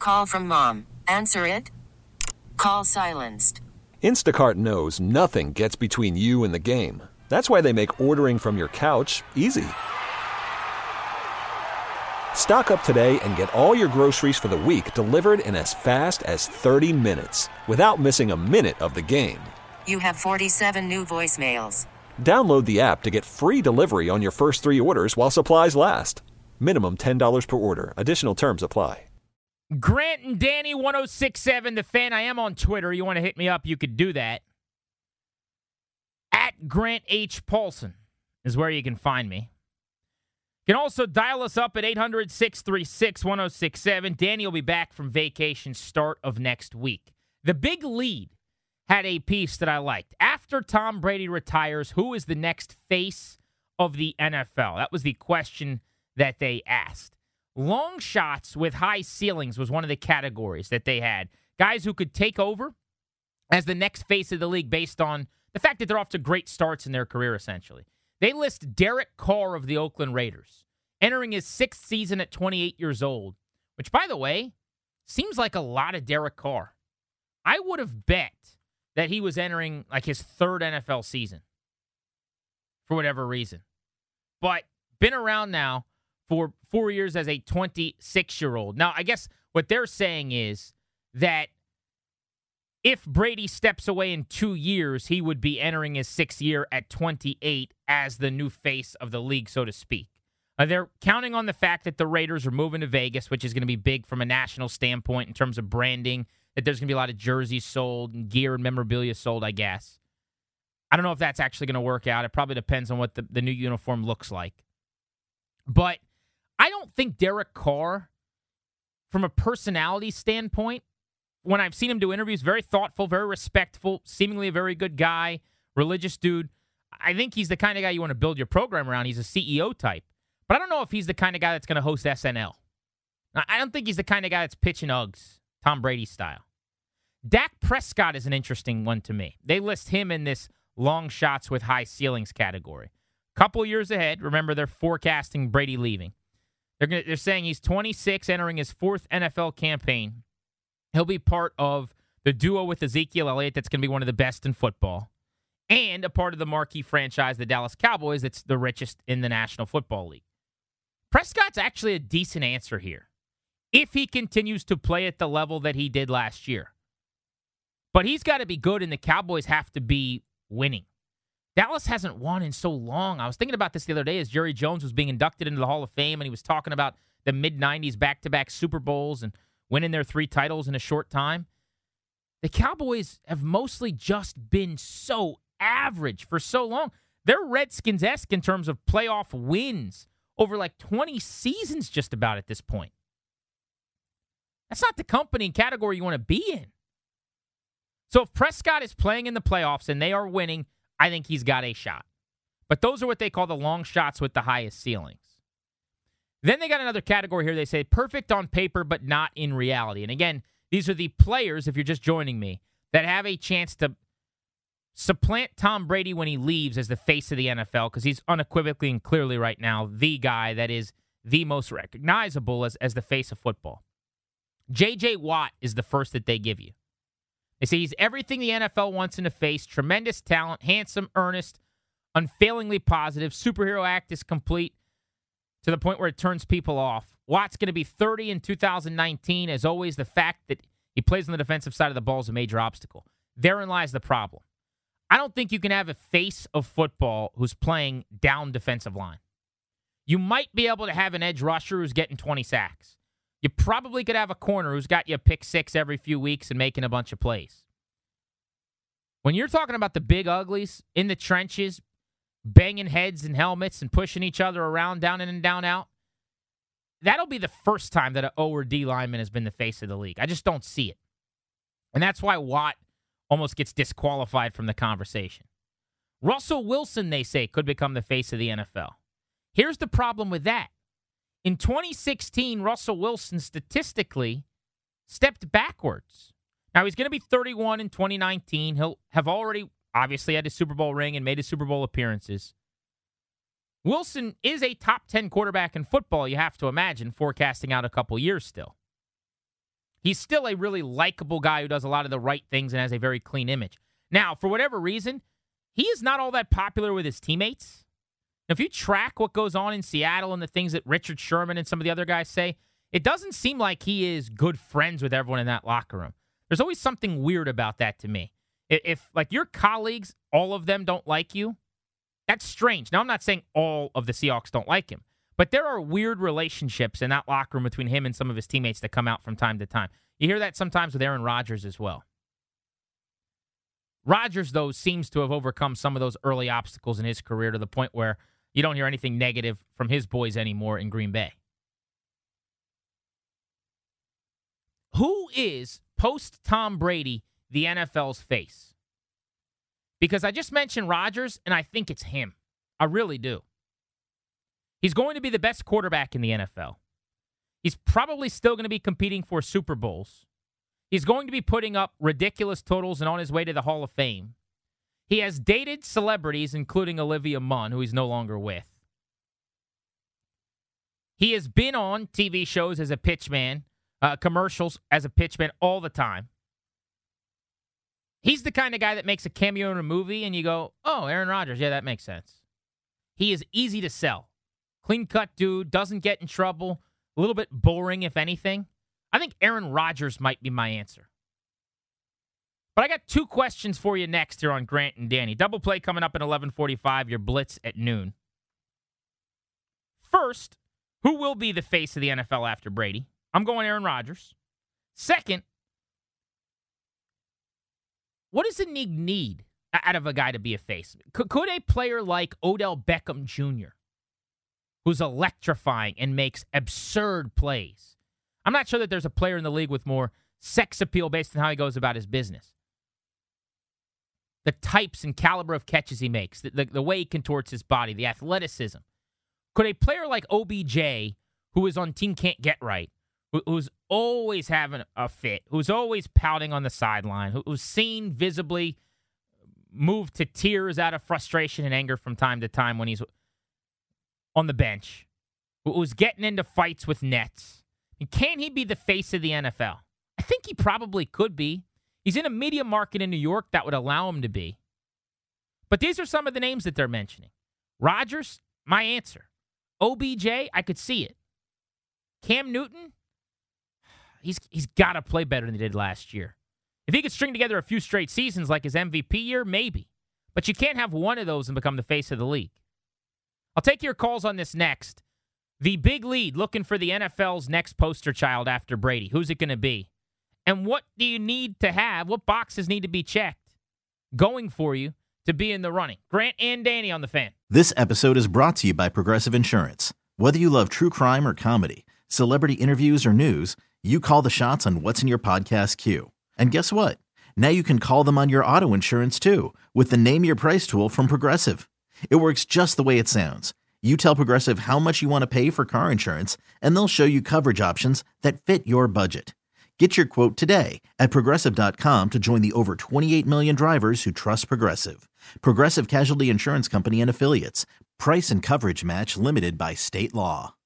Call from mom. Answer it. Call silenced. Instacart knows nothing gets between you and the game. That's why they make ordering from your couch easy. Stock up today and get all your groceries for the week delivered in as fast as 30 minutes without missing a minute of the game. You have 47 new voicemails. Download the app to get free delivery on your first 3 orders while supplies last. Minimum $10 per order. Additional terms apply. Grant and Danny, 106.7 The Fan. I am on Twitter. You want to hit me up, you could do that. At Grant H. Paulson is where you can find me. You can also dial us up at 800-636-1067. Danny will be back from vacation start of next week. The Big Lead had a piece that I liked. After Tom Brady retires, who is the next face of the NFL? That was the question that they asked. Long shots with high ceilings was one of the categories that they had. Guys who could take over as the next face of the league based on the fact that they're off to great starts in their career, essentially. They list Derek Carr of the Oakland Raiders, entering his 6th season at 28 years old, which, by the way, seems like a lot of Derek Carr. I would have bet that he was entering like his 3rd NFL season for whatever reason. But been around now for 4 years as a 26-year-old. Now, I guess what they're saying is that if Brady steps away in 2 years, he would be entering his 6th year at 28 as the new face of the league, so to speak. They're counting on the fact that the Raiders are moving to Vegas, which is going to be big from a national standpoint in terms of branding, that there's going to be a lot of jerseys sold and gear and memorabilia sold, I guess. I don't know if that's actually going to work out. It probably depends on what the new uniform looks like. But I don't think Derek Carr, from a personality standpoint, when I've seen him do interviews, very thoughtful, very respectful, seemingly a very good guy, religious dude. I think he's the kind of guy you want to build your program around. He's a CEO type. But I don't know if he's the kind of guy that's going to host SNL. I don't think he's the kind of guy that's pitching Uggs, Tom Brady style. Dak Prescott is an interesting one to me. They list him in this long shots with high ceilings category. Couple years ahead, remember they're forecasting Brady leaving. They're saying he's 26, entering his 4th NFL campaign. He'll be part of the duo with Ezekiel Elliott that's going to be one of the best in football, and a part of the marquee franchise, the Dallas Cowboys, that's the richest in the National Football League. Prescott's actually a decent answer here if he continues to play at the level that he did last year. But he's got to be good, and the Cowboys have to be winning. Dallas hasn't won in so long. I was thinking about this the other day as Jerry Jones was being inducted into the Hall of Fame, and he was talking about the mid-'90s back-to-back Super Bowls and winning their 3 titles in a short time. The Cowboys have mostly just been so average for so long. They're Redskins-esque in terms of playoff wins over like 20 seasons just about at this point. That's not the company and category you want to be in. So if Prescott is playing in the playoffs and they are winning, I think he's got a shot. But those are what they call the long shots with the highest ceilings. Then they got another category here. They say perfect on paper, but not in reality. And again, these are the players, if you're just joining me, that have a chance to supplant Tom Brady when he leaves as the face of the NFL, because he's unequivocally and clearly right now the guy that is the most recognizable as the face of football. J.J. Watt is the first that they give you. They say he's everything the NFL wants in a face, tremendous talent, handsome, earnest, unfailingly positive, superhero act is complete to the point where it turns people off. Watt's going to be 30 in 2019. As always, the fact that he plays on the defensive side of the ball is a major obstacle. Therein lies the problem. I don't think you can have a face of football who's playing down defensive line. You might be able to have an edge rusher who's getting 20 sacks. You probably could have a corner who's got you a pick 6 every few weeks and making a bunch of plays. When you're talking about the big uglies in the trenches, banging heads and helmets and pushing each other around down in and down out, that'll be the first time that an O or D lineman has been the face of the league. I just don't see it. And that's why Watt almost gets disqualified from the conversation. Russell Wilson, they say, could become the face of the NFL. Here's the problem with that. In 2016, Russell Wilson statistically stepped backwards. Now, he's going to be 31 in 2019. He'll have already obviously had his Super Bowl ring and made his Super Bowl appearances. Wilson is a top 10 quarterback in football, you have to imagine, forecasting out a couple years still. He's still a really likable guy who does a lot of the right things and has a very clean image. Now, for whatever reason, he is not all that popular with his teammates. Now, if you track what goes on in Seattle and the things that Richard Sherman and some of the other guys say, it doesn't seem like he is good friends with everyone in that locker room. There's always something weird about that to me. If like your colleagues, all of them don't like you, that's strange. Now, I'm not saying all of the Seahawks don't like him, but there are weird relationships in that locker room between him and some of his teammates that come out from time to time. You hear that sometimes with Aaron Rodgers as well. Rodgers, though, seems to have overcome some of those early obstacles in his career to the point where you don't hear anything negative from his boys anymore in Green Bay. Who is, post-Tom Brady, the NFL's face? Because I just mentioned Rodgers, and I think it's him. I really do. He's going to be the best quarterback in the NFL. He's probably still going to be competing for Super Bowls. He's going to be putting up ridiculous totals and on his way to the Hall of Fame. He has dated celebrities, including Olivia Munn, who he's no longer with. He has been on TV shows as a pitchman, commercials as a pitchman all the time. He's the kind of guy that makes a cameo in a movie and you go, oh, Aaron Rodgers, yeah, that makes sense. He is easy to sell. Clean-cut dude, doesn't get in trouble, a little bit boring, if anything. I think Aaron Rodgers might be my answer. But I got two questions for you next here on Grant and Danny. Double play coming up at 11:45, your blitz at noon. First, who will be the face of the NFL after Brady? I'm going Aaron Rodgers. Second, what does the league need out of a guy to be a face? Could a player like Odell Beckham Jr., who's electrifying and makes absurd plays? I'm not sure that there's a player in the league with more sex appeal based on how he goes about his business. The types and caliber of catches he makes, the way he contorts his body, the athleticism. Could a player like OBJ, who is on Team Can't Get Right, who's always having a fit, who's always pouting on the sideline, who's seen visibly moved to tears out of frustration and anger from time to time when he's on the bench, who's getting into fights with nets, and can he be the face of the NFL? I think he probably could be. He's in a media market in New York that would allow him to be. But these are some of the names that they're mentioning. Rodgers, my answer. OBJ, I could see it. Cam Newton, he's got to play better than he did last year. If he could string together a few straight seasons like his MVP year, maybe. But you can't have one of those and become the face of the league. I'll take your calls on this next. The big lead looking for the NFL's next poster child after Brady. Who's it going to be? And what do you need to have? What boxes need to be checked going for you to be in the running? Grant and Danny on the Fan. This episode is brought to you by Progressive Insurance. Whether you love true crime or comedy, celebrity interviews or news, you call the shots on what's in your podcast queue. And guess what? Now you can call them on your auto insurance too with the Name Your Price tool from Progressive. It works just the way it sounds. You tell Progressive how much you want to pay for car insurance, and they'll show you coverage options that fit your budget. Get your quote today at Progressive.com to join the over 28 million drivers who trust Progressive. Progressive Casualty Insurance Company and Affiliates. Price and coverage match limited by state law.